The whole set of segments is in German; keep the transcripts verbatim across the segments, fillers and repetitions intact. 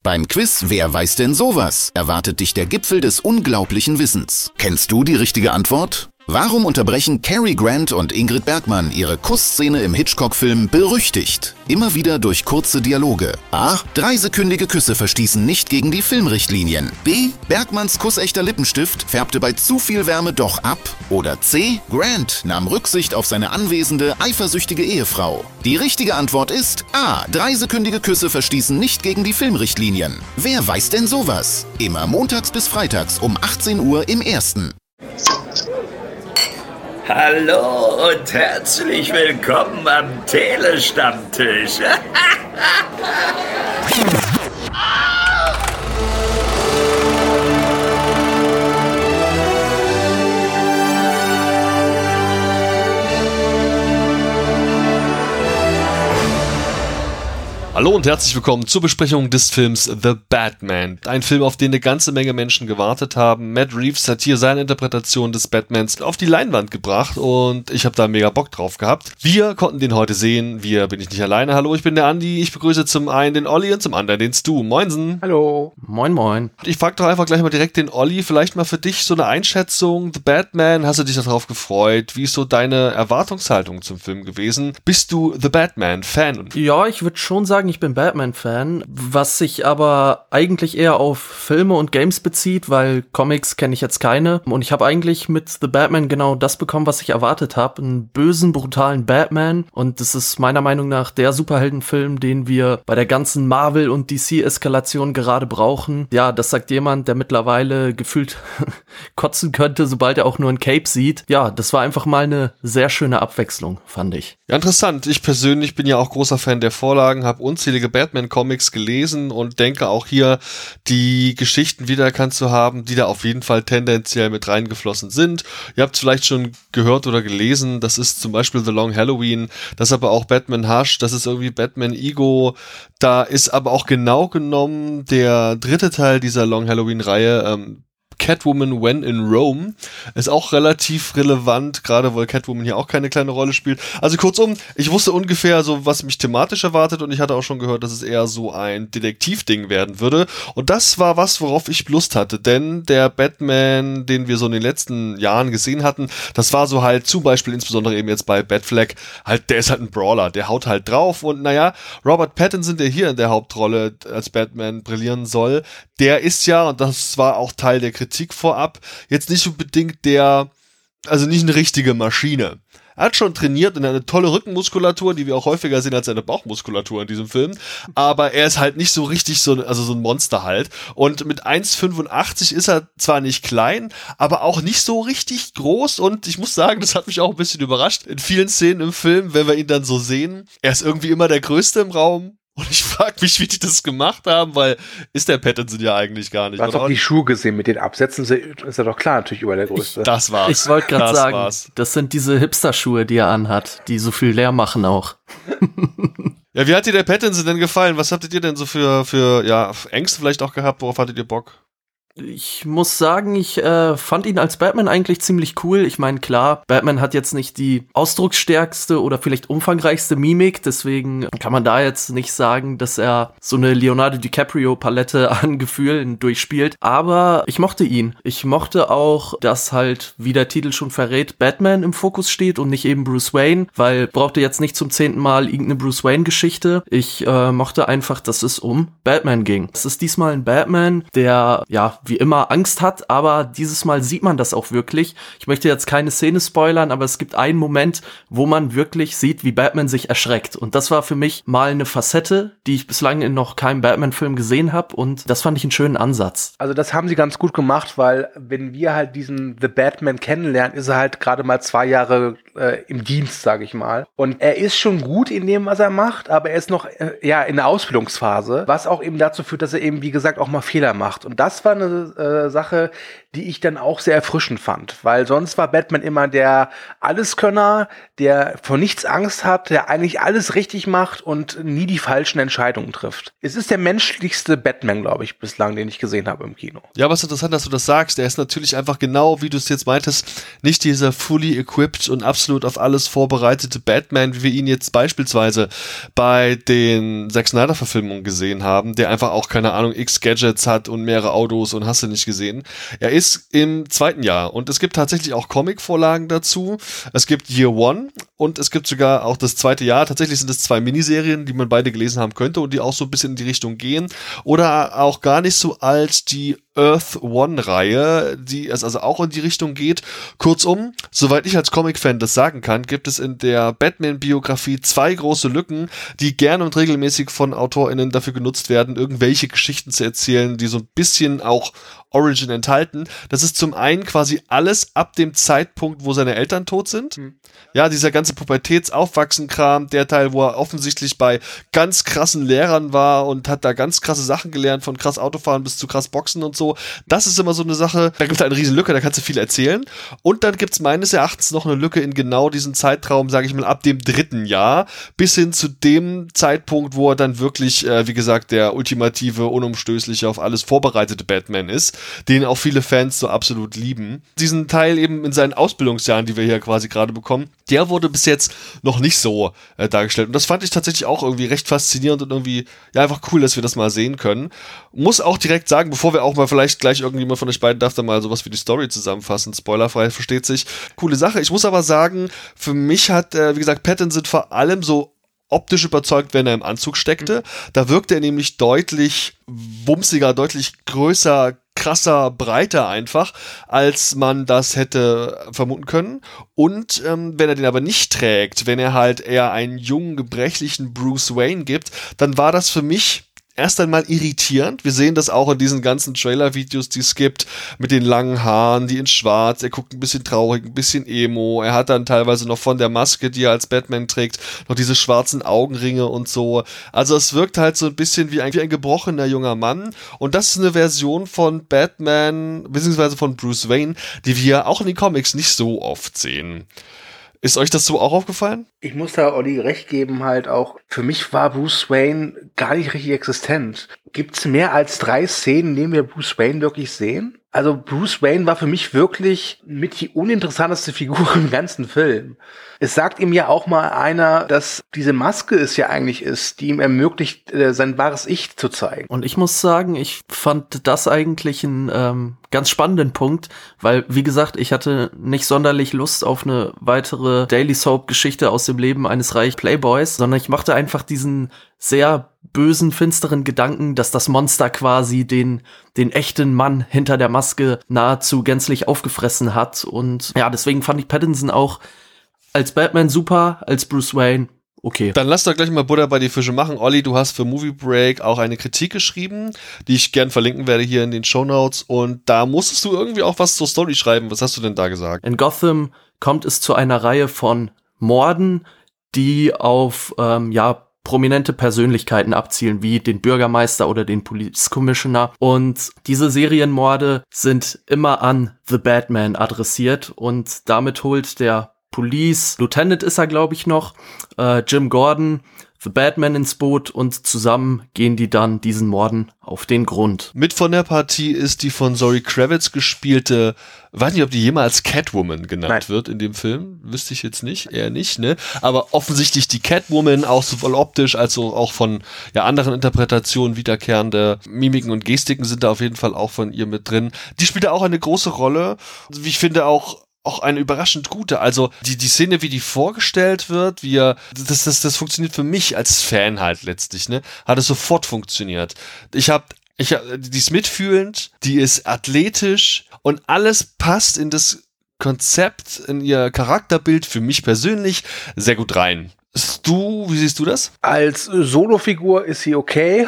Beim Quiz Wer weiß denn sowas? Erwartet dich der Gipfel des unglaublichen Wissens. Kennst du die richtige Antwort? Warum unterbrechen Cary Grant und Ingrid Bergman ihre Kussszene im Hitchcock-Film Berüchtigt? Immer wieder durch kurze Dialoge. A. Dreisekündige Küsse verstießen nicht gegen die Filmrichtlinien. B. Bergmans kussechter Lippenstift färbte bei zu viel Wärme doch ab. Oder C. Grant nahm Rücksicht auf seine anwesende, eifersüchtige Ehefrau. Die richtige Antwort ist A. Dreisekündige Küsse verstießen nicht gegen die Filmrichtlinien. Wer weiß denn sowas? Immer montags bis freitags um achtzehn Uhr im Ersten. Hallo und herzlich willkommen am Telestammtisch. Hallo und herzlich willkommen zur Besprechung des Films The Batman. Ein Film, auf den eine ganze Menge Menschen gewartet haben. Matt Reeves hat hier seine Interpretation des Batmans auf die Leinwand gebracht und ich habe da mega Bock drauf gehabt. Wir konnten den heute sehen. Wir bin ich nicht alleine. Hallo, ich bin der Andi. Ich begrüße zum einen den Olli und zum anderen den Stu. Moinsen. Hallo. Moin, moin. Ich frage doch einfach gleich mal direkt den Olli. Vielleicht mal für dich so eine Einschätzung. The Batman, hast du dich darauf gefreut? Wie ist so deine Erwartungshaltung zum Film gewesen? Bist du The Batman-Fan? Ja, ich würde schon sagen, ich bin Batman-Fan, was sich aber eigentlich eher auf Filme und Games bezieht, weil Comics kenne ich jetzt keine. Und ich habe eigentlich mit The Batman genau das bekommen, was ich erwartet habe. Einen bösen, brutalen Batman. Und das ist meiner Meinung nach der Superheldenfilm, den wir bei der ganzen Marvel- und D C-Eskalation gerade brauchen. Ja, das sagt jemand, der mittlerweile gefühlt kotzen könnte, sobald er auch nur ein Cape sieht. Ja, das war einfach mal eine sehr schöne Abwechslung, fand ich. Ja, interessant. Ich persönlich bin ja auch großer Fan der Vorlagen, habe unzählige Batman-Comics gelesen und denke auch hier die Geschichten wiedererkannt zu haben, die da auf jeden Fall tendenziell mit reingeflossen sind. Ihr habt es vielleicht schon gehört oder gelesen, das ist zum Beispiel The Long Halloween, das ist aber auch Batman Hush, das ist irgendwie Batman Ego, da ist aber auch genau genommen der dritte Teil dieser Long Halloween-Reihe, ähm, Catwoman When in Rome, ist auch relativ relevant, gerade weil Catwoman hier auch keine kleine Rolle spielt. Also kurzum, ich wusste ungefähr so, was mich thematisch erwartet und ich hatte auch schon gehört, dass es eher so ein Detektivding werden würde und das war was, worauf ich Lust hatte, denn der Batman, den wir so in den letzten Jahren gesehen hatten, das war so halt zum Beispiel insbesondere eben jetzt bei Batfleck, halt, der ist halt ein Brawler, der haut halt drauf und naja, Robert Pattinson, der hier in der Hauptrolle als Batman brillieren soll, der ist ja, und das war auch Teil der Kritik vorab, jetzt nicht unbedingt der, also nicht eine richtige Maschine. Er hat schon trainiert und eine tolle Rückenmuskulatur, die wir auch häufiger sehen als seine Bauchmuskulatur in diesem Film. Aber er ist halt nicht so richtig so, also so ein Monster halt. Und mit eins Komma fünfundachtzig ist er zwar nicht klein, aber auch nicht so richtig groß. Und ich muss sagen, das hat mich auch ein bisschen überrascht. In vielen Szenen im Film, wenn wir ihn dann so sehen, er ist irgendwie immer der Größte im Raum. Und ich frage mich, wie die das gemacht haben, weil ist der Pattinson ja eigentlich gar nicht. Du hast doch die Schuhe gesehen, mit den Absätzen ist er doch klar natürlich über der Größte. Ich, das war's. Ich wollte gerade sagen, war's. Das sind diese Hipster-Schuhe, die er anhat, die so viel leer machen auch. Ja, wie hat dir der Pattinson denn gefallen? Was hattet ihr denn so für, für ja, Ängste vielleicht auch gehabt? Worauf hattet ihr Bock? Ich muss sagen, ich äh, fand ihn als Batman eigentlich ziemlich cool. Ich meine, klar, Batman hat jetzt nicht die ausdrucksstärkste oder vielleicht umfangreichste Mimik, deswegen kann man da jetzt nicht sagen, dass er so eine Leonardo DiCaprio-Palette an Gefühlen durchspielt. Aber ich mochte ihn. Ich mochte auch, dass halt, wie der Titel schon verrät, Batman im Fokus steht und nicht eben Bruce Wayne, weil brauchte jetzt nicht zum zehnten Mal irgendeine Bruce Wayne-Geschichte. Ich äh, mochte einfach, dass es um Batman ging. Es ist diesmal ein Batman, der, ja, wie immer Angst hat, aber dieses Mal sieht man das auch wirklich. Ich möchte jetzt keine Szene spoilern, aber es gibt einen Moment, wo man wirklich sieht, wie Batman sich erschreckt. Und das war für mich mal eine Facette, die ich bislang in noch keinem Batman-Film gesehen habe und das fand ich einen schönen Ansatz. Also das haben sie ganz gut gemacht, weil wenn wir halt diesen The Batman kennenlernen, ist er halt gerade mal zwei Jahre äh, im Dienst, sage ich mal. Und er ist schon gut in dem, was er macht, aber er ist noch äh, ja in der Ausbildungsphase, was auch eben dazu führt, dass er eben, wie gesagt, auch mal Fehler macht. Und das war eine eine äh, Sache, die ich dann auch sehr erfrischend fand, weil sonst war Batman immer der Alleskönner, der vor nichts Angst hat, der eigentlich alles richtig macht und nie die falschen Entscheidungen trifft. Es ist der menschlichste Batman, glaube ich, bislang, den ich gesehen habe im Kino. Ja, aber es ist interessant, dass du das sagst. Er ist natürlich einfach genau, wie du es jetzt meintest, nicht dieser fully equipped und absolut auf alles vorbereitete Batman, wie wir ihn jetzt beispielsweise bei den Zack Snyder-Verfilmungen gesehen haben, der einfach auch, keine Ahnung, x Gadgets hat und mehrere Autos und hast du nicht gesehen. Er ist im zweiten Jahr und es gibt tatsächlich auch Comic-Vorlagen dazu. Es gibt Year One und es gibt sogar auch das zweite Jahr. Tatsächlich sind es zwei Miniserien, die man beide gelesen haben könnte und die auch so ein bisschen in die Richtung gehen. Oder auch gar nicht so alt die Earth One-Reihe, die es also auch in die Richtung geht. Kurzum, soweit ich als Comic-Fan das sagen kann, gibt es in der Batman-Biografie zwei große Lücken, die gerne und regelmäßig von AutorInnen dafür genutzt werden, irgendwelche Geschichten zu erzählen, die so ein bisschen auch Origin enthalten. Das ist zum einen quasi alles ab dem Zeitpunkt, wo seine Eltern tot sind. Mhm. Ja, dieser ganze Pubertätsaufwachsen-Kram, der Teil, wo er offensichtlich bei ganz krassen Lehrern war und hat da ganz krasse Sachen gelernt, von krass Autofahren bis zu krass Boxen und so. Das ist immer so eine Sache, da gibt es eine riesen Lücke, da kannst du viel erzählen. Und dann gibt es meines Erachtens noch eine Lücke in genau diesem Zeitraum, sage ich mal, ab dem dritten Jahr bis hin zu dem Zeitpunkt, wo er dann wirklich, äh, wie gesagt, der ultimative, unumstößliche, auf alles vorbereitete Batman ist, den auch viele Fans so absolut lieben. Diesen Teil eben in seinen Ausbildungsjahren, die wir hier quasi gerade bekommen, der wurde bis jetzt noch nicht so äh, dargestellt. Und das fand ich tatsächlich auch irgendwie recht faszinierend und irgendwie, ja, einfach cool, dass wir das mal sehen können. Muss auch direkt sagen, bevor wir auch mal vielleicht gleich irgendjemand von euch beiden darf dann mal sowas wie die Story zusammenfassen, spoilerfrei, versteht sich. Coole Sache. Ich muss aber sagen, für mich hat, äh, wie gesagt, Pattinson vor allem so optisch überzeugt, wenn er im Anzug steckte. Da wirkte er nämlich deutlich wumsiger, deutlich größer, krasser, breiter einfach, als man das hätte vermuten können. Und ähm, wenn er den aber nicht trägt, wenn er halt eher einen jungen, gebrechlichen Bruce Wayne gibt, dann war das für mich erst einmal irritierend. Wir sehen das auch in diesen ganzen Trailer-Videos, die es gibt, mit den langen Haaren, die in schwarz, er guckt ein bisschen traurig, ein bisschen emo, er hat dann teilweise noch von der Maske, die er als Batman trägt, noch diese schwarzen Augenringe und so. Also es wirkt halt so ein bisschen wie ein, wie ein gebrochener junger Mann und das ist eine Version von Batman, beziehungsweise von Bruce Wayne, die wir auch in den Comics nicht so oft sehen. Ist euch das so auch aufgefallen? Ich muss da Olli recht geben, halt auch, für mich war Bruce Wayne gar nicht richtig existent. Gibt's mehr als drei Szenen, in denen wir Bruce Wayne wirklich sehen? Also Bruce Wayne war für mich wirklich mit die uninteressanteste Figur im ganzen Film. Es sagt ihm ja auch mal einer, dass diese Maske es ja eigentlich ist, die ihm ermöglicht, äh, sein wahres Ich zu zeigen. Und ich muss sagen, ich fand das eigentlich einen ähm, ganz spannenden Punkt, weil, wie gesagt, ich hatte nicht sonderlich Lust auf eine weitere Daily Soap-Geschichte aus dem Leben eines reichen Playboys, sondern ich mochte einfach diesen sehr bösen, finsteren Gedanken, dass das Monster quasi den den echten Mann hinter der Maske nahezu gänzlich aufgefressen hat. Und ja, deswegen fand ich Pattinson auch als Batman super, als Bruce Wayne okay. Dann lass doch gleich mal Butter bei die Fische machen. Olli, du hast für Movie Break auch eine Kritik geschrieben, die ich gern verlinken werde hier in den Shownotes. Und da musstest du irgendwie auch was zur Story schreiben. Was hast du denn da gesagt? In Gotham kommt es zu einer Reihe von Morden, die auf, ähm, ja, prominente Persönlichkeiten abzielen, wie den Bürgermeister oder den Police Commissioner. Und diese Serienmorde sind immer an The Batman adressiert und damit holt der Police Lieutenant ist er, glaube ich, noch, äh, Jim Gordon, The Batman ins Boot und zusammen gehen die dann diesen Morden auf den Grund. Mit von der Partie ist die von Zoe Kravitz gespielte, weiß nicht, ob die jemals Catwoman genannt Nein. wird in dem Film, wüsste ich jetzt nicht, eher nicht, ne? Aber offensichtlich die Catwoman, auch sowohl optisch als auch von ja anderen Interpretationen wiederkehrende Mimiken und Gestiken sind da auf jeden Fall auch von ihr mit drin. Die spielt da auch eine große Rolle, wie ich finde auch auch eine überraschend gute. Also die die Szene, wie die vorgestellt wird, wie er, das das das funktioniert für mich als Fan halt letztlich, ne? Hat es sofort funktioniert. Ich habe ich hab, die ist mitfühlend, die ist athletisch und alles passt in das Konzept, in ihr Charakterbild für mich persönlich sehr gut rein. Du, wie siehst du das? Als Solofigur ist sie okay.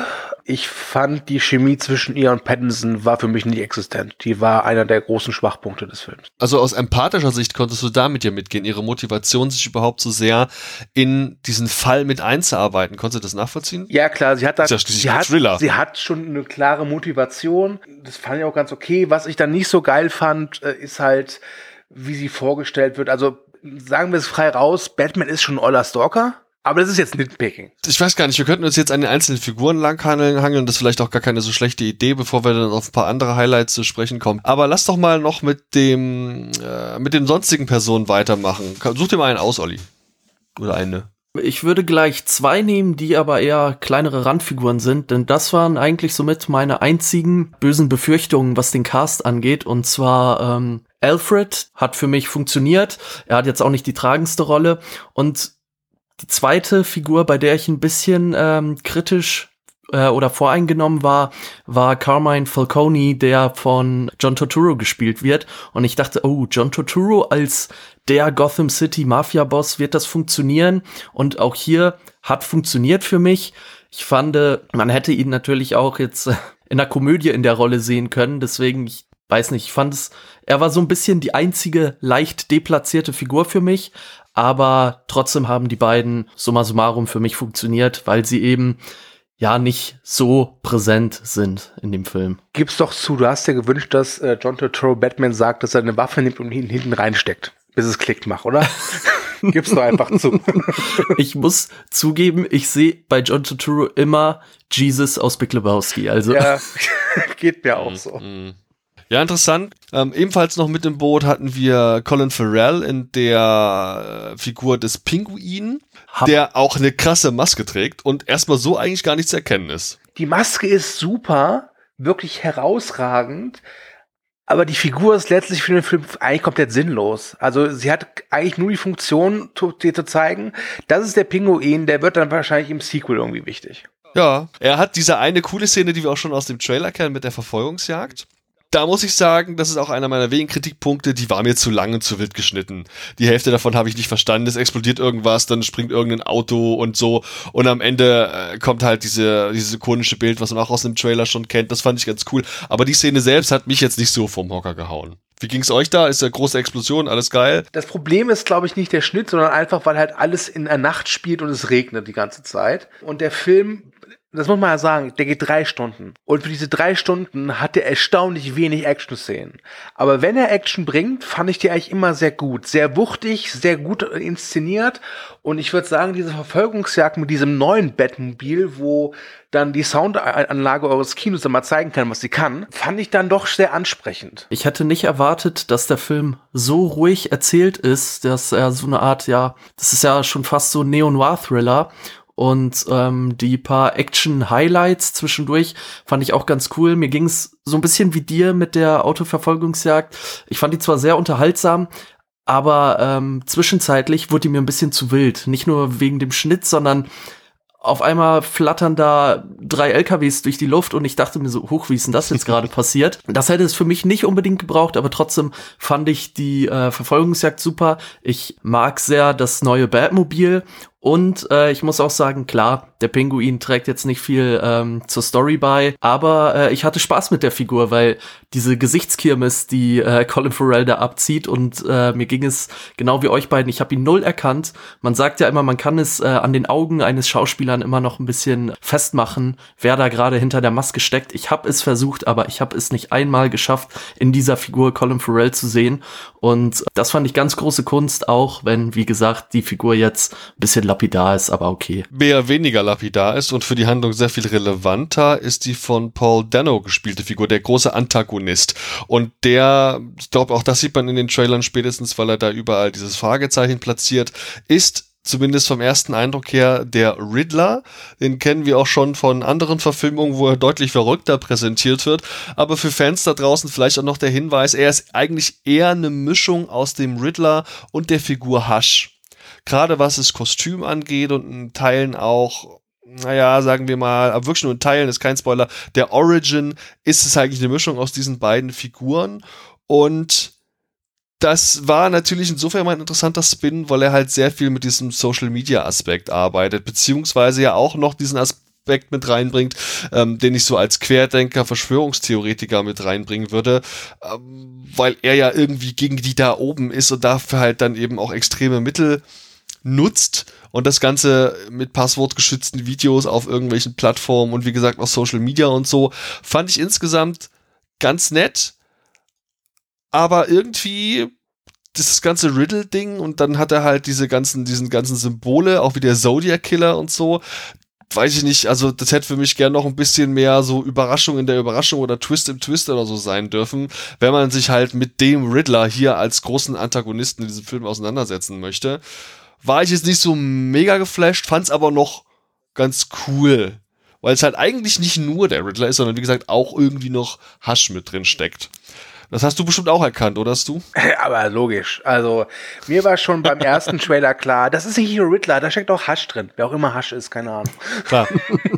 Ich fand, die Chemie zwischen ihr und Pattinson war für mich nicht existent. Die war einer der großen Schwachpunkte des Films. Also aus empathischer Sicht konntest du damit ja mitgehen, ihre Motivation, sich überhaupt so sehr in diesen Fall mit einzuarbeiten. Konntest du das nachvollziehen? Ja, klar, sie hat da, ja sie, hat, sie hat schon eine klare Motivation. Das fand ich auch ganz okay. Was ich dann nicht so geil fand, ist halt, wie sie vorgestellt wird. Also sagen wir es frei raus, Batman ist schon ein oller Stalker. Aber das ist jetzt Nitpicking. Ich weiß gar nicht, wir könnten uns jetzt an den einzelnen Figuren langhangeln, das ist vielleicht auch gar keine so schlechte Idee, bevor wir dann auf ein paar andere Highlights zu sprechen kommen. Aber lass doch mal noch mit dem äh, mit den sonstigen Personen weitermachen. Such dir mal einen aus, Olli. Oder eine. Ich würde gleich zwei nehmen, die aber eher kleinere Randfiguren sind, denn das waren eigentlich somit meine einzigen bösen Befürchtungen, was den Cast angeht. Und zwar ähm, Alfred hat für mich funktioniert. Er hat jetzt auch nicht die tragendste Rolle. Und die zweite Figur, bei der ich ein bisschen ähm, kritisch äh, oder voreingenommen war, war Carmine Falcone, der von John Turturro gespielt wird. Und ich dachte, oh, John Turturro als der Gotham City Mafia-Boss, wird das funktionieren? Und auch hier hat funktioniert für mich. Ich fand, man hätte ihn natürlich auch jetzt in einer Komödie in der Rolle sehen können. Deswegen, ich weiß nicht, ich fand es, er war so ein bisschen die einzige leicht deplatzierte Figur für mich. Aber trotzdem haben die beiden summa summarum für mich funktioniert, weil sie eben ja nicht so präsent sind in dem Film. Gib's doch zu, du hast dir gewünscht, dass äh, John Turturro Batman sagt, dass er eine Waffe nimmt und ihn hinten reinsteckt, bis es Klick macht, oder? Gib's doch einfach zu. Ich muss zugeben, ich sehe bei John Turturro immer Jesus aus Big Lebowski. Also ja, geht mir auch so. Ja, interessant. Ähm, ebenfalls noch mit im Boot hatten wir Colin Farrell in der äh, Figur des Pinguin, Hab der auch eine krasse Maske trägt und erstmal so eigentlich gar nicht zu erkennen ist. Die Maske ist super, wirklich herausragend, aber die Figur ist letztlich für den Film eigentlich komplett sinnlos. Also sie hat eigentlich nur die Funktion, dir zu zeigen, das ist der Pinguin, der wird dann wahrscheinlich im Sequel irgendwie wichtig. Ja, er hat diese eine coole Szene, die wir auch schon aus dem Trailer kennen, mit der Verfolgungsjagd. Da muss ich sagen, das ist auch einer meiner wenigen Kritikpunkte, die war mir zu lang und zu wild geschnitten. Die Hälfte davon habe ich nicht verstanden, es explodiert irgendwas, dann springt irgendein Auto und so und am Ende äh, kommt halt diese, dieses ikonische Bild, was man auch aus dem Trailer schon kennt, das fand ich ganz cool, aber die Szene selbst hat mich jetzt nicht so vom Hocker gehauen. Wie ging's euch da? Ist ja große Explosion, alles geil? Das Problem ist, glaube ich, nicht der Schnitt, sondern einfach, weil halt alles in der Nacht spielt und es regnet die ganze Zeit und der Film, das muss man ja sagen, der geht drei Stunden. Und für diese drei Stunden hat er erstaunlich wenig Action-Szenen. Aber wenn er Action bringt, fand ich die eigentlich immer sehr gut. Sehr wuchtig, sehr gut inszeniert. Und ich würde sagen, diese Verfolgungsjagd mit diesem neuen Batmobil, wo dann die Soundanlage eures Kinos dann mal zeigen kann, was sie kann, fand ich dann doch sehr ansprechend. Ich hätte nicht erwartet, dass der Film so ruhig erzählt ist, dass er so eine Art, ja, das ist ja schon fast so ein Neo-Noir-Thriller. Und ähm, die paar Action-Highlights zwischendurch fand ich auch ganz cool. Mir ging's so ein bisschen wie dir mit der Autoverfolgungsjagd. Ich fand die zwar sehr unterhaltsam, aber ähm, zwischenzeitlich wurde die mir ein bisschen zu wild. Nicht nur wegen dem Schnitt, sondern auf einmal flattern da drei L K Ws durch die Luft und ich dachte mir so, huch, wie ist denn das jetzt gerade passiert? Das hätte es für mich nicht unbedingt gebraucht, aber trotzdem fand ich die äh, Verfolgungsjagd super. Ich mag sehr das neue Batmobil. Und äh, ich muss auch sagen, klar, der Pinguin trägt jetzt nicht viel ähm, zur Story bei, aber äh, ich hatte Spaß mit der Figur, weil diese Gesichtskirmes, die äh, Colin Farrell da abzieht und äh, mir ging es genau wie euch beiden, ich habe ihn null erkannt. Man sagt ja immer, man kann es äh, an den Augen eines Schauspielers immer noch ein bisschen festmachen, wer da gerade hinter der Maske steckt. Ich habe es versucht, aber ich habe es nicht einmal geschafft, in dieser Figur Colin Farrell zu sehen. Und das fand ich ganz große Kunst, auch wenn, wie gesagt, die Figur jetzt ein bisschen lapidar ist, aber okay. Wer weniger lapidar ist und für die Handlung sehr viel relevanter, ist die von Paul Dano gespielte Figur, der große Antagonist. Und der, ich glaube, auch das sieht man in den Trailern spätestens, weil er da überall dieses Fragezeichen platziert, ist zumindest vom ersten Eindruck her der Riddler. Den kennen wir auch schon von anderen Verfilmungen, wo er deutlich verrückter präsentiert wird. Aber für Fans da draußen vielleicht auch noch der Hinweis, er ist eigentlich eher eine Mischung aus dem Riddler und der Figur Hush. Gerade was das Kostüm angeht und in Teilen auch, naja, sagen wir mal, aber wirklich nur in Teilen, ist kein Spoiler, der Origin ist es eigentlich eine Mischung aus diesen beiden Figuren. Und das war natürlich insofern mal ein interessanter Spin, weil er halt sehr viel mit diesem Social-Media-Aspekt arbeitet, beziehungsweise ja auch noch diesen Aspekt Aspekt mit reinbringt, ähm, den ich so als Querdenker, Verschwörungstheoretiker mit reinbringen würde, ähm, weil er ja irgendwie gegen die da oben ist und dafür halt dann eben auch extreme Mittel nutzt und das Ganze mit passwortgeschützten Videos auf irgendwelchen Plattformen und wie gesagt auf Social Media und so, fand ich insgesamt ganz nett, aber irgendwie das ganze Riddle-Ding und dann hat er halt diese ganzen, diesen ganzen Symbole, auch wie der Zodiac-Killer und so, weiß ich nicht, also das hätte für mich gern noch ein bisschen mehr so Überraschung in der Überraschung oder Twist im Twist oder so sein dürfen, wenn man sich halt mit dem Riddler hier als großen Antagonisten in diesem Film auseinandersetzen möchte. War ich jetzt nicht so mega geflasht, fand's aber noch ganz cool, weil es halt eigentlich nicht nur der Riddler ist, sondern wie gesagt auch irgendwie noch Hasch mit drin steckt. Das hast du bestimmt auch erkannt, oder hast du? Aber logisch. Also, mir war schon beim ersten Trailer klar, das ist nicht nur Riddler, da steckt auch Hasch drin. Wer auch immer Hasch ist, keine Ahnung. Klar.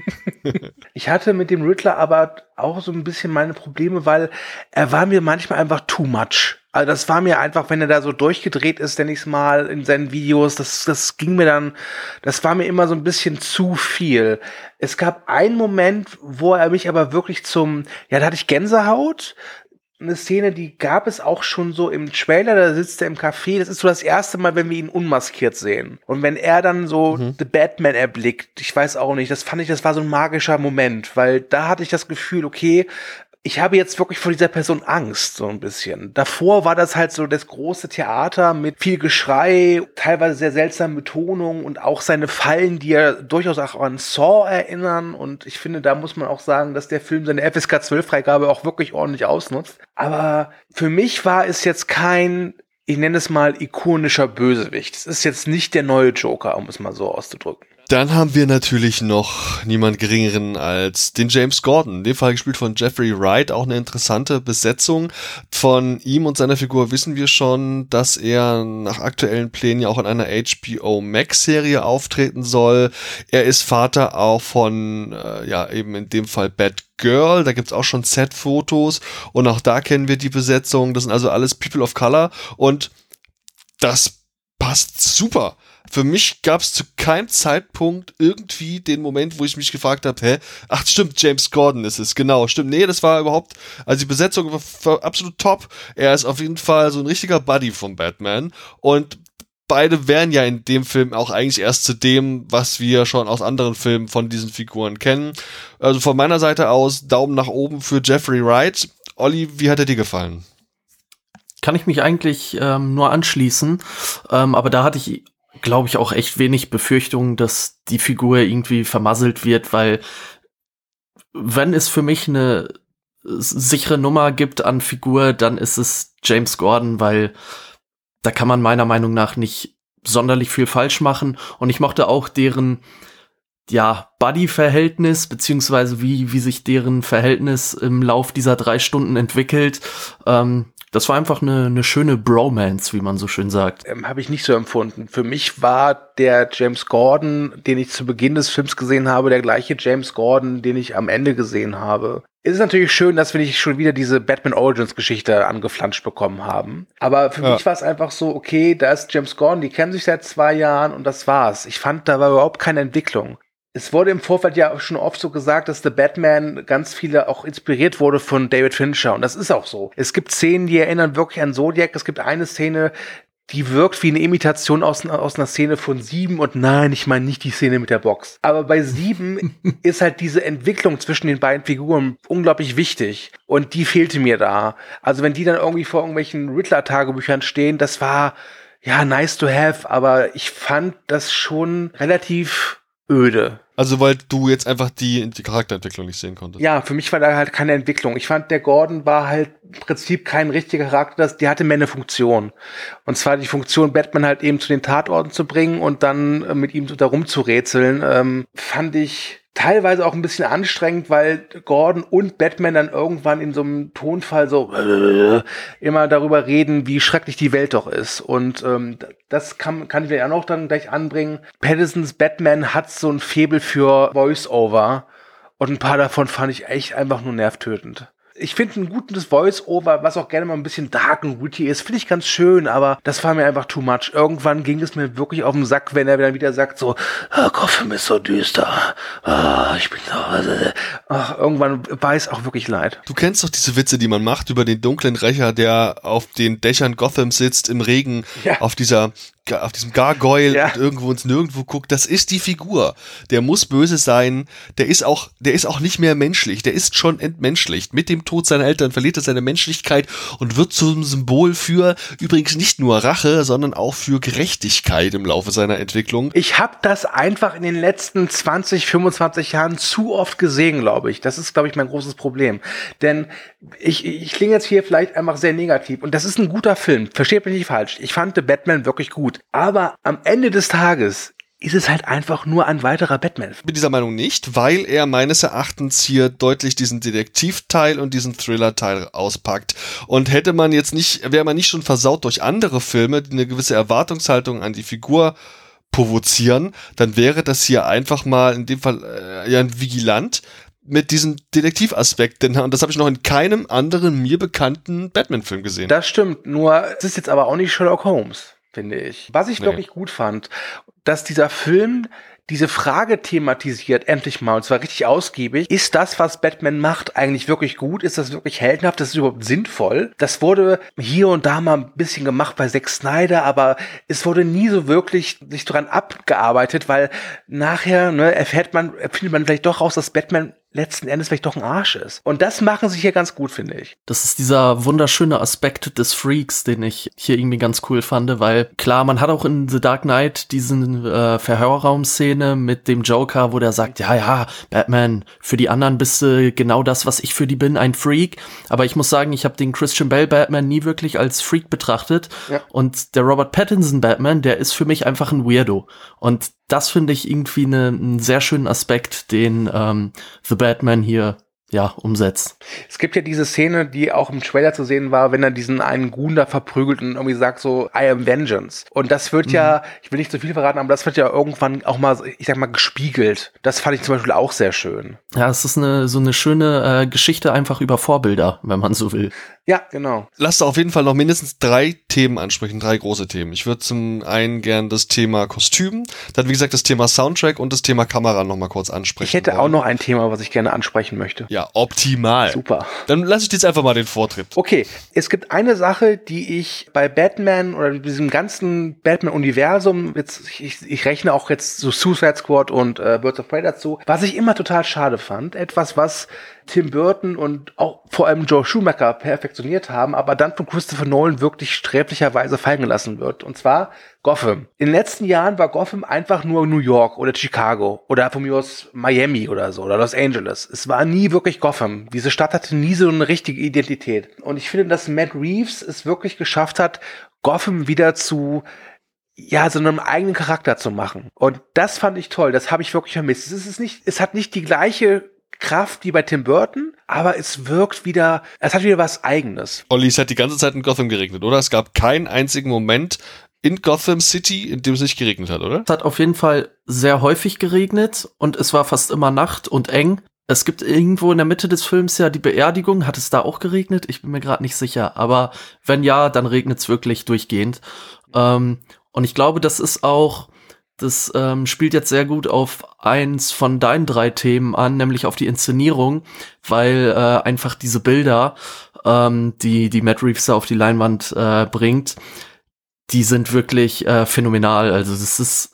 Ich hatte mit dem Riddler aber auch so ein bisschen meine Probleme, weil er war mir manchmal einfach too much. Also das war mir einfach, wenn er da so durchgedreht ist, denn ich mal in seinen Videos, das, das ging mir dann, das war mir immer so ein bisschen zu viel. Es gab einen Moment, wo er mich aber wirklich zum, ja, da hatte ich Gänsehaut. Eine Szene, die gab es auch schon so im Trailer, da sitzt er im Café, das ist so das erste Mal, wenn wir ihn unmaskiert sehen. Und wenn er dann so mhm. The Batman erblickt, ich weiß auch nicht, das fand ich, das war so ein magischer Moment, weil da hatte ich das Gefühl, okay, ich habe jetzt wirklich vor dieser Person Angst, so ein bisschen. Davor war das halt so das große Theater mit viel Geschrei, teilweise sehr seltsamen Betonungen und auch seine Fallen, die ja durchaus auch an Saw erinnern. Und ich finde, da muss man auch sagen, dass der Film seine F S K zwölf Freigabe auch wirklich ordentlich ausnutzt. Aber für mich war es jetzt kein, ich nenne es mal, ikonischer Bösewicht. Es ist jetzt nicht der neue Joker, um es mal so auszudrücken. Dann haben wir natürlich noch niemand Geringeren als den James Gordon, in dem Fall gespielt von Jeffrey Wright, auch eine interessante Besetzung. Von ihm und seiner Figur wissen wir schon, dass er nach aktuellen Plänen ja auch in einer H B O Max-Serie auftreten soll. Er ist Vater auch von, äh, ja eben in dem Fall Batgirl, da gibt's auch schon Set-Fotos und auch da kennen wir die Besetzung. Das sind also alles People of Color und das passt super. Für mich gab es zu keinem Zeitpunkt irgendwie den Moment, wo ich mich gefragt habe, hä, ach stimmt, James Gordon ist es, genau, stimmt, nee, das war überhaupt, also die Besetzung war, war absolut top, er ist auf jeden Fall so ein richtiger Buddy von Batman und beide wären ja in dem Film auch eigentlich erst zu dem, was wir schon aus anderen Filmen von diesen Figuren kennen. Also von meiner Seite aus Daumen nach oben für Jeffrey Wright. Olli, wie hat er dir gefallen? Kann ich mich eigentlich ähm, nur anschließen, ähm, aber da hatte ich glaube ich, auch echt wenig Befürchtungen, dass die Figur irgendwie vermasselt wird, weil wenn es für mich eine sichere Nummer gibt an Figur, dann ist es James Gordon, weil da kann man meiner Meinung nach nicht sonderlich viel falsch machen und ich mochte auch deren ja, Buddy-Verhältnis, beziehungsweise wie, wie sich deren Verhältnis im Lauf dieser drei Stunden entwickelt. Ähm, Das war einfach eine, eine schöne Bromance, wie man so schön sagt. Ähm, habe ich nicht so empfunden. Für mich war der James Gordon, den ich zu Beginn des Films gesehen habe, der gleiche James Gordon, den ich am Ende gesehen habe. Es ist natürlich schön, dass wir nicht schon wieder diese Batman Origins Geschichte angeflanscht bekommen haben. Aber für ja. mich war es einfach so, okay, da ist James Gordon, die kennen sich seit zwei Jahren und das war's. Ich fand, da war überhaupt keine Entwicklung. Es wurde im Vorfeld ja schon oft so gesagt, dass The Batman ganz viele auch inspiriert wurde von David Fincher. Und das ist auch so. Es gibt Szenen, die erinnern wirklich an Zodiac. Es gibt eine Szene, die wirkt wie eine Imitation aus, aus einer Szene von Sieben. Und nein, ich meine nicht die Szene mit der Box. Aber bei Sieben ist halt diese Entwicklung zwischen den beiden Figuren unglaublich wichtig. Und die fehlte mir da. Also wenn die dann irgendwie vor irgendwelchen Riddler-Tagebüchern stehen, das war, ja, nice to have. Aber ich fand das schon relativ öde. Also weil du jetzt einfach die, die Charakterentwicklung nicht sehen konntest. Ja, für mich war da halt keine Entwicklung. Ich fand, der Gordon war halt im Prinzip kein richtiger Charakter, das, der hatte mehr eine Funktion. Und zwar die Funktion, Batman halt eben zu den Tatorten zu bringen und dann äh, mit ihm da rumzurätseln, ähm, fand ich teilweise auch ein bisschen anstrengend, weil Gordon und Batman dann irgendwann in so einem Tonfall so äh, immer darüber reden, wie schrecklich die Welt doch ist. Und ähm, das kann, kann ich ja noch dann gleich anbringen. Pattinsons Batman hat so ein Faible für Voice-Over und ein paar davon fand ich echt einfach nur nervtötend. Ich finde ein gutes Voice-Over, was auch gerne mal ein bisschen dark und witty ist, finde ich ganz schön, aber das war mir einfach too much. Irgendwann ging es mir wirklich auf den Sack, wenn er dann wieder sagt so, oh, Gotham ist so düster, oh, ich bin so... Ach, irgendwann war es auch wirklich leid. Du kennst doch diese Witze, die man macht über den dunklen Rächer, der auf den Dächern Gothams sitzt, im Regen, ja. auf dieser... auf diesem Gargoyle ja. und irgendwo ins Nirgendwo guckt, das ist die Figur. Der muss böse sein, der ist auch, der ist auch nicht mehr menschlich, der ist schon entmenschlicht. Mit dem Tod seiner Eltern verliert er seine Menschlichkeit und wird zum Symbol für übrigens nicht nur Rache, sondern auch für Gerechtigkeit im Laufe seiner Entwicklung. Ich habe das einfach in den letzten zwanzig, fünfundzwanzig Jahren zu oft gesehen, glaube ich. Das ist, glaube ich, mein großes Problem. Denn ich, ich klinge jetzt hier vielleicht einfach sehr negativ und das ist ein guter Film, versteht mich nicht falsch. Ich fand The Batman wirklich gut. Aber am Ende des Tages ist es halt einfach nur ein weiterer Batman. Ich bin dieser Meinung nicht, weil er meines Erachtens hier deutlich diesen Detektivteil und diesen Thriller-Teil auspackt. Und hätte man jetzt nicht, wäre man nicht schon versaut durch andere Filme, die eine gewisse Erwartungshaltung an die Figur provozieren, dann wäre das hier einfach mal in dem Fall äh, ja ein Vigilant mit diesem Detektivaspekt, denn und das habe ich noch in keinem anderen mir bekannten Batman-Film gesehen. Das stimmt, nur es ist jetzt aber auch nicht Sherlock Holmes, finde ich. Was ich nee. wirklich gut fand, dass dieser Film diese Frage thematisiert, endlich mal, und zwar richtig ausgiebig. Ist das, was Batman macht, eigentlich wirklich gut? Ist das wirklich heldenhaft? Ist das überhaupt sinnvoll? Das wurde hier und da mal ein bisschen gemacht bei Zack Snyder, aber es wurde nie so wirklich sich dran abgearbeitet, weil nachher ne, erfährt man, findet man vielleicht doch raus, dass Batman letzten Endes vielleicht doch ein Arsch ist. Und das machen sie hier ganz gut, finde ich. Das ist dieser wunderschöne Aspekt des Freaks, den ich hier irgendwie ganz cool fand, weil klar, man hat auch in The Dark Knight diesen äh, Verhörraum-Szene mit dem Joker, wo der sagt, ja, ja, Batman, für die anderen bist du genau das, was ich für die bin, ein Freak. Aber ich muss sagen, ich habe den Christian Bale Batman nie wirklich als Freak betrachtet. Ja. Und der Robert Pattinson Batman, der ist für mich einfach ein Weirdo. Und das finde ich irgendwie ne, einen sehr schönen Aspekt, den ähm, The Batman hier ja umsetzt. Es gibt ja diese Szene, die auch im Trailer zu sehen war, wenn er diesen einen Goon da verprügelt und irgendwie sagt so, I am Vengeance. Und das wird mhm. ja, ich will nicht zu viel verraten, aber das wird ja irgendwann auch mal, ich sag mal, gespiegelt. Das fand ich zum Beispiel auch sehr schön. Ja, es ist eine so eine schöne äh, Geschichte einfach über Vorbilder, wenn man so will. Ja, genau. Lass da auf jeden Fall noch mindestens drei Themen ansprechen, drei große Themen. Ich würde zum einen gern das Thema Kostüm, dann wie gesagt das Thema Soundtrack und das Thema Kamera noch mal kurz ansprechen. Ich hätte wollen. auch noch ein Thema, was ich gerne ansprechen möchte. Ja, optimal. Super. Dann lasse ich dir jetzt einfach mal den Vortritt. Okay, es gibt eine Sache, die ich bei Batman oder diesem ganzen Batman-Universum, jetzt ich, ich rechne auch jetzt so Suicide Squad und äh, Birds of Prey dazu, was ich immer total schade fand, etwas, was Tim Burton und auch vor allem Joe Schumacher perfektioniert haben, aber dann von Christopher Nolan wirklich sträflicherweise fallen gelassen wird. Und zwar Gotham. In den letzten Jahren war Gotham einfach nur New York oder Chicago oder von mir aus Miami oder so oder Los Angeles. Es war nie wirklich Gotham. Diese Stadt hatte nie so eine richtige Identität. Und ich finde, dass Matt Reeves es wirklich geschafft hat, Gotham wieder zu ja, so einem eigenen Charakter zu machen. Und das fand ich toll. Das habe ich wirklich vermisst. Es ist nicht, es hat nicht die gleiche Kraft wie bei Tim Burton, aber es wirkt wieder, es hat wieder was Eigenes. Olli, es hat die ganze Zeit in Gotham geregnet, oder? Es gab keinen einzigen Moment in Gotham City, in dem es nicht geregnet hat, oder? Es hat auf jeden Fall sehr häufig geregnet und es war fast immer Nacht und eng. Es gibt irgendwo in der Mitte des Films ja die Beerdigung. Hat es da auch geregnet? Ich bin mir gerade nicht sicher. Aber wenn ja, dann regnet es wirklich durchgehend. Ähm, und ich glaube, das ist auch Das ähm, spielt jetzt sehr gut auf eins von deinen drei Themen an, nämlich auf die Inszenierung, weil äh, einfach diese Bilder, ähm, die die Matt Reeves da auf die Leinwand äh, bringt, die sind wirklich äh, phänomenal. Also das ist,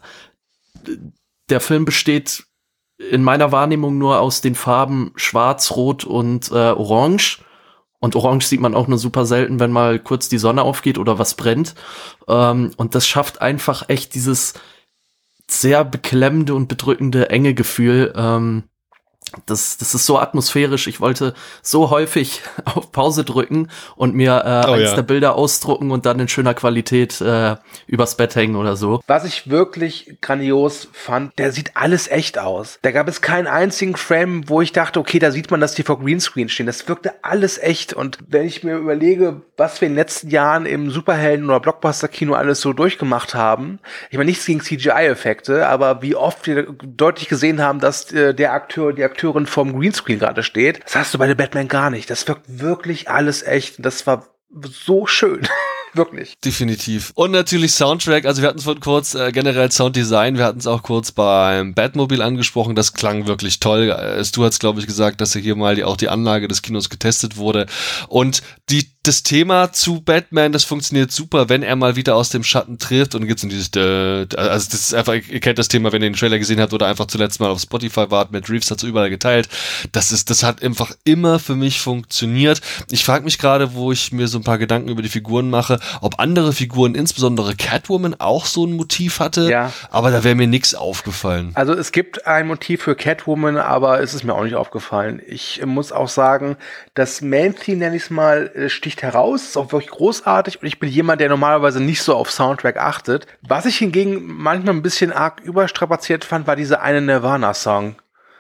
der Film besteht in meiner Wahrnehmung nur aus den Farben Schwarz, Rot und äh, Orange. Und Orange sieht man auch nur super selten, wenn mal kurz die Sonne aufgeht oder was brennt. Ähm, und das schafft einfach echt dieses sehr beklemmende und bedrückende enge Gefühl. Ähm, das, das ist so atmosphärisch. Ich wollte so häufig auf Pause drücken und mir äh, oh, eins ja. der Bilder ausdrucken und dann in schöner Qualität äh, übers Bett hängen oder so. Was ich wirklich grandios fand, der sieht alles echt aus. Da gab es keinen einzigen Frame, wo ich dachte, okay, da sieht man, dass die vor Greenscreen stehen. Das wirkte alles echt. Und wenn ich mir überlege, was wir in den letzten Jahren im Superhelden- oder Blockbuster-Kino alles so durchgemacht haben, ich meine, nichts gegen C G I-Effekte, aber wie oft wir deutlich gesehen haben, dass äh, der Akteur, die Akteur Hauptdarstellerin vorm Greenscreen gerade steht. Das hast du bei The Batman gar nicht. Das wirkt wirklich alles echt. Und das war so schön. Wirklich. Definitiv. Und natürlich Soundtrack, also wir hatten es vorhin kurz, äh, generell Sounddesign, wir hatten es auch kurz beim Batmobile angesprochen, das klang wirklich toll. Äh, Stu hat es, glaube ich, gesagt, dass hier mal die, auch die Anlage des Kinos getestet wurde. Und die das Thema zu Batman, das funktioniert super, wenn er mal wieder aus dem Schatten tritt, und dann gibt's in dieses, äh, also das ist einfach, ihr kennt das Thema, wenn ihr den Trailer gesehen habt oder einfach zuletzt mal auf Spotify wart, Matt Reeves hat's überall geteilt, das ist, das hat einfach immer für mich funktioniert. Ich frage mich gerade, wo ich mir so ein paar Gedanken über die Figuren mache, ob andere Figuren, insbesondere Catwoman, auch so ein Motiv hatte, ja. Aber da wäre mir nichts aufgefallen. Also es gibt ein Motiv für Catwoman, aber es ist mir auch nicht aufgefallen. Ich muss auch sagen, das Main-Theme, nenne ich es mal, sticht heraus, ist auch wirklich großartig, und ich bin jemand, der normalerweise nicht so auf Soundtrack achtet. Was ich hingegen manchmal ein bisschen arg überstrapaziert fand, war dieser eine Nirvana-Song,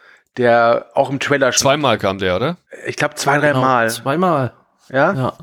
der auch im Trailer spielt. Zweimal kam der, oder? Ich glaube zwei, drei Genau, Mal. Zweimal. Ja? Ja.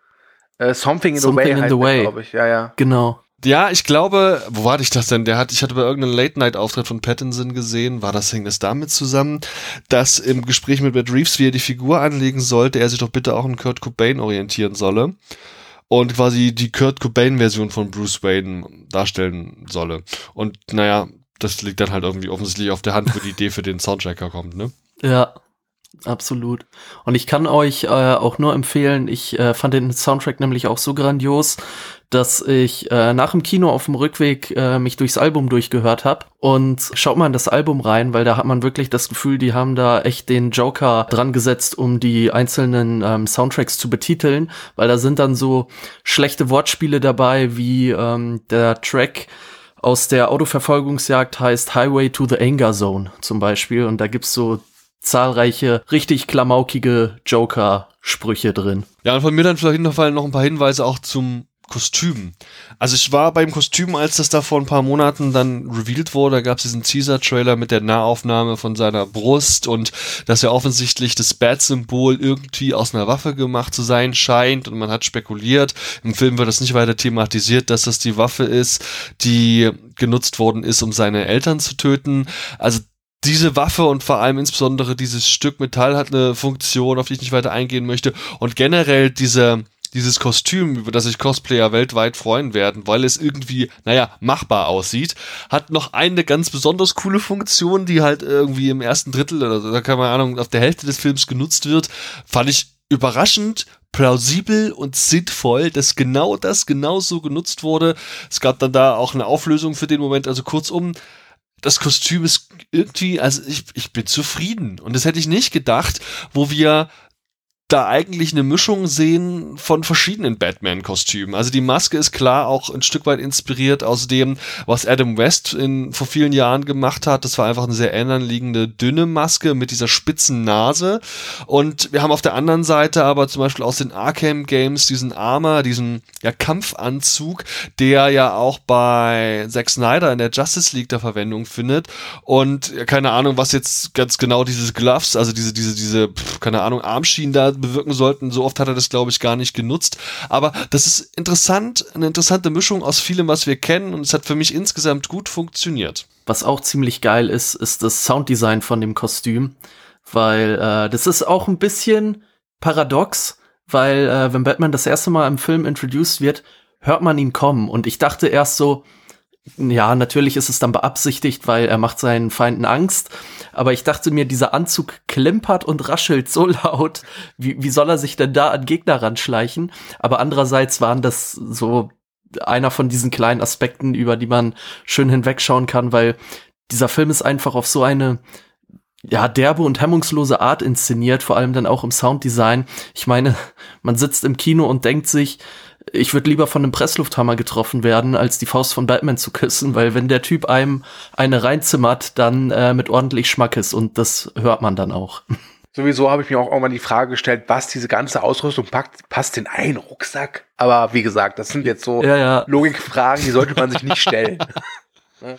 Uh, Something in Something the Way in heißt the Way. glaube ich. Ja, ja. Genau. Ja, ich glaube, wo war ich das denn? Der hat, ich hatte bei irgendeinem Late-Night-Auftritt von Pattinson gesehen, war das, hing das damit zusammen, dass im Gespräch mit Matt Reeves, wie er die Figur anlegen sollte, er sich doch bitte auch an Kurt Cobain orientieren solle und quasi die Kurt Cobain-Version von Bruce Wayne darstellen solle. Und naja, das liegt dann halt irgendwie offensichtlich auf der Hand, wo die Idee für den Soundtrack kommt, ne? Ja. Absolut. Und ich kann euch äh, auch nur empfehlen, ich äh, fand den Soundtrack nämlich auch so grandios, dass ich äh, nach dem Kino auf dem Rückweg äh, mich durchs Album durchgehört habe. Und schaut mal in das Album rein, weil da hat man wirklich das Gefühl, die haben da echt den Joker dran gesetzt, um die einzelnen ähm, Soundtracks zu betiteln, weil da sind dann so schlechte Wortspiele dabei, wie ähm, der Track aus der Autoverfolgungsjagd heißt Highway to the Anger Zone zum Beispiel. Und da gibt's so zahlreiche, richtig klamaukige Joker-Sprüche drin. Ja, und von mir dann vielleicht noch ein paar Hinweise auch zum Kostüm. Also ich war beim Kostüm, als das da vor ein paar Monaten dann revealed wurde, da gab es diesen Teaser-Trailer mit der Nahaufnahme von seiner Brust und dass ja offensichtlich das Bat-Symbol irgendwie aus einer Waffe gemacht zu sein scheint, und man hat spekuliert, im Film wird das nicht weiter thematisiert, dass das die Waffe ist, die genutzt worden ist, um seine Eltern zu töten. Also diese Waffe und vor allem insbesondere dieses Stück Metall hat eine Funktion, auf die ich nicht weiter eingehen möchte. Und generell diese, dieses Kostüm, über das sich Cosplayer weltweit freuen werden, weil es irgendwie, naja, machbar aussieht, hat noch eine ganz besonders coole Funktion, die halt irgendwie im ersten Drittel oder da keine Ahnung, auf der Hälfte des Films genutzt wird. Fand ich überraschend, plausibel und sinnvoll, dass genau das genauso genutzt wurde. Es gab dann da auch eine Auflösung für den Moment, also kurzum, das Kostüm ist irgendwie, also ich, ich bin zufrieden. Und das hätte ich nicht gedacht, wo wir da eigentlich eine Mischung sehen von verschiedenen Batman-Kostümen. Also die Maske ist klar auch ein Stück weit inspiriert aus dem, was Adam West in, vor vielen Jahren gemacht hat. Das war einfach eine sehr ähnliche, dünne Maske mit dieser spitzen Nase. Und wir haben auf der anderen Seite aber zum Beispiel aus den Arkham Games diesen Armor, diesen ja, Kampfanzug, der ja auch bei Zack Snyder in der Justice League der Verwendung findet. Und ja, keine Ahnung, was jetzt ganz genau dieses Gloves, also diese, diese, diese, pff, keine Ahnung, Armschienen da bewirken sollten. So oft hat er das, glaube ich, gar nicht genutzt. Aber das ist interessant, eine interessante Mischung aus vielem, was wir kennen, und es hat für mich insgesamt gut funktioniert. Was auch ziemlich geil ist, ist das Sounddesign von dem Kostüm, weil äh, das ist auch ein bisschen paradox, weil äh, wenn Batman das erste Mal im Film introduced wird, hört man ihn kommen, und ich dachte erst so, ja, natürlich ist es dann beabsichtigt, weil er macht seinen Feinden Angst. Aber ich dachte mir, dieser Anzug klimpert und raschelt so laut. Wie, wie soll er sich denn da an Gegner ranschleichen? Aber andererseits waren das so einer von diesen kleinen Aspekten, über die man schön hinwegschauen kann, weil dieser Film ist einfach auf so eine ja, derbe und hemmungslose Art inszeniert, vor allem dann auch im Sounddesign. Ich meine, man sitzt im Kino und denkt sich, ich würde lieber von einem Presslufthammer getroffen werden, als die Faust von Batman zu küssen, weil wenn der Typ einem eine reinzimmert, dann äh, mit ordentlich Schmackes, und das hört man dann auch. Sowieso habe ich mir auch irgendwann die Frage gestellt, was diese ganze Ausrüstung packt, passt in einen Rucksack? Aber wie gesagt, das sind jetzt so ja, ja. Logikfragen, die sollte man sich nicht stellen.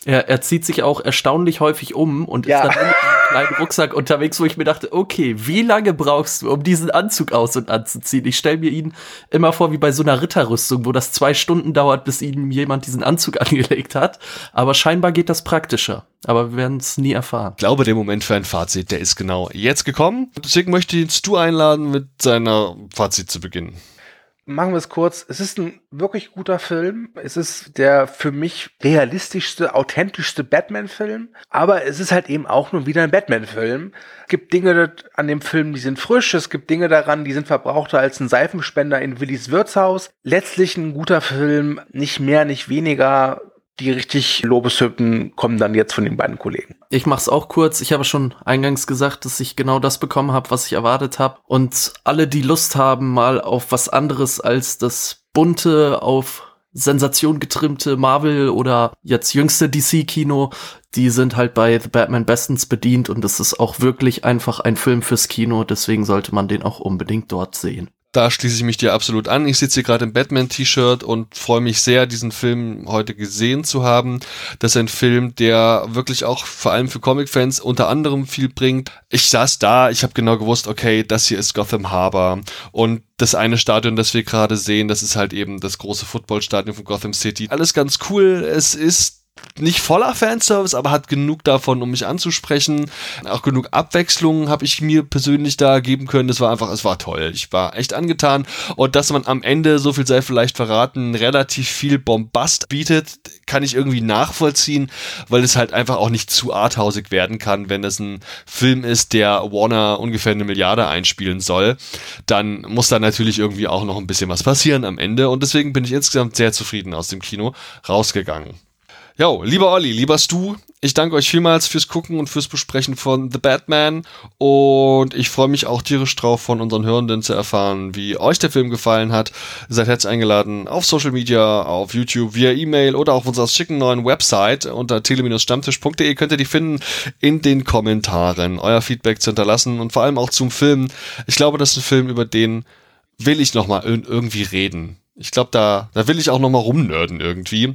Er, er zieht sich auch erstaunlich häufig um und Ja. ist dann mit einem kleinen Rucksack unterwegs, wo ich mir dachte, okay, wie lange brauchst du, um diesen Anzug aus- und anzuziehen? Ich stelle mir ihn immer vor wie bei so einer Ritterrüstung, wo das zwei Stunden dauert, bis ihm jemand diesen Anzug angelegt hat. Aber scheinbar geht das praktischer. Aber wir werden es nie erfahren. Ich glaube, der Moment für ein Fazit, der ist genau jetzt gekommen. Deswegen möchte ich Stu einladen, mit seiner Fazit zu beginnen. Machen wir es kurz. Es ist ein wirklich guter Film. Es ist der für mich realistischste, authentischste Batman-Film. Aber es ist halt eben auch nur wieder ein Batman-Film. Es gibt Dinge an dem Film, die sind frisch. Es gibt Dinge daran, die sind verbrauchter als ein Seifenspender in Willis Wirtshaus. Letztlich ein guter Film. Nicht mehr, nicht weniger. Die richtig Lobeshymnen kommen dann jetzt von den beiden Kollegen. Ich mach's auch kurz. Ich habe schon eingangs gesagt, dass ich genau das bekommen habe, was ich erwartet habe. Und alle, die Lust haben, mal auf was anderes als das bunte, auf Sensation getrimmte Marvel oder jetzt jüngste D C-Kino, die sind halt bei The Batman bestens bedient. Und das ist auch wirklich einfach ein Film fürs Kino. Deswegen sollte man den auch unbedingt dort sehen. Da schließe ich mich dir absolut an. Ich sitze hier gerade im Batman-T-Shirt und freue mich sehr, diesen Film heute gesehen zu haben. Das ist ein Film, der wirklich auch vor allem für Comic-Fans unter anderem viel bringt. Ich saß da, ich habe genau gewusst, okay, das hier ist Gotham Harbor und das eine Stadion, das wir gerade sehen, das ist halt eben das große Footballstadion von Gotham City. Alles ganz cool. Es ist nicht voller Fanservice, aber hat genug davon, um mich anzusprechen. Auch genug Abwechslung habe ich mir persönlich da geben können. Es war einfach, es war toll. Ich war echt angetan. Und dass man am Ende, so viel sei vielleicht verraten, relativ viel Bombast bietet, kann ich irgendwie nachvollziehen, weil es halt einfach auch nicht zu arthausig werden kann, wenn es ein Film ist, der Warner ungefähr eine Milliarde einspielen soll. Dann muss da natürlich irgendwie auch noch ein bisschen was passieren am Ende. Und deswegen bin ich insgesamt sehr zufrieden aus dem Kino rausgegangen. Jo, lieber Olli, lieber Stu, ich danke euch vielmals fürs Gucken und fürs Besprechen von The Batman und ich freue mich auch tierisch drauf, von unseren Hörenden zu erfahren, wie euch der Film gefallen hat. Ihr seid herzlich eingeladen auf Social Media, auf YouTube, via E-Mail oder auf unserer schicken neuen Website unter tele stammtisch punkt de könnt ihr die finden, in den Kommentaren euer Feedback zu hinterlassen und vor allem auch zum Film. Ich glaube, das ist ein Film, über den will ich nochmal irgendwie reden. Ich glaube, da, da will ich auch nochmal rumnörden irgendwie.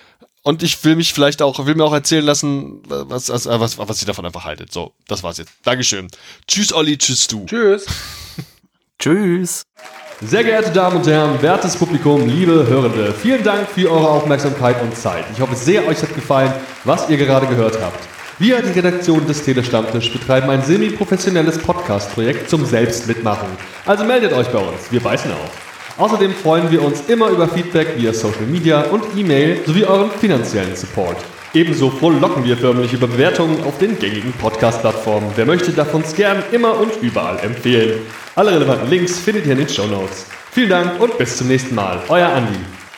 Und ich will mich vielleicht auch, will mir auch erzählen lassen, was, was, was, was ihr davon einfach haltet. So, das war's jetzt. Dankeschön. Tschüss, Olli, tschüss, du. Tschüss. Tschüss. Sehr geehrte Damen und Herren, wertes Publikum, liebe Hörende, vielen Dank für eure Aufmerksamkeit und Zeit. Ich hoffe sehr, euch hat gefallen, was ihr gerade gehört habt. Wir, die Redaktion des Telestammtisch, betreiben ein semi-professionelles Podcast-Projekt zum Selbstmitmachen. Also meldet euch bei uns, wir beißen auf. Außerdem freuen wir uns immer über Feedback via Social Media und E-Mail sowie euren finanziellen Support. Ebenso frohlocken wir förmlich über Bewertungen auf den gängigen Podcast-Plattformen. Wer möchte, darf uns gern immer und überall empfehlen. Alle relevanten Links findet ihr in den Shownotes. Vielen Dank und bis zum nächsten Mal. Euer Andi.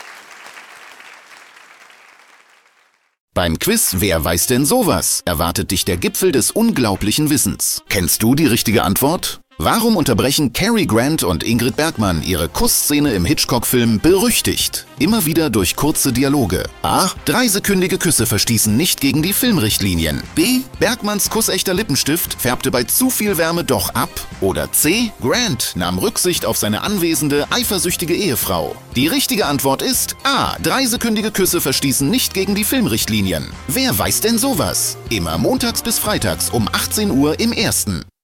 Beim Quiz Wer weiß denn sowas? Erwartet dich der Gipfel des unglaublichen Wissens. Kennst du die richtige Antwort? Warum unterbrechen Cary Grant und Ingrid Bergman ihre Kussszene im Hitchcock-Film berüchtigt? Immer wieder durch kurze Dialoge. A. Dreisekündige Küsse verstießen nicht gegen die Filmrichtlinien. B. Bergmans kussechter Lippenstift färbte bei zu viel Wärme doch ab. Oder C. Grant nahm Rücksicht auf seine anwesende, eifersüchtige Ehefrau. Die richtige Antwort ist A. Dreisekündige Küsse verstießen nicht gegen die Filmrichtlinien. Wer weiß denn sowas? Immer montags bis freitags um achtzehn Uhr im Ersten.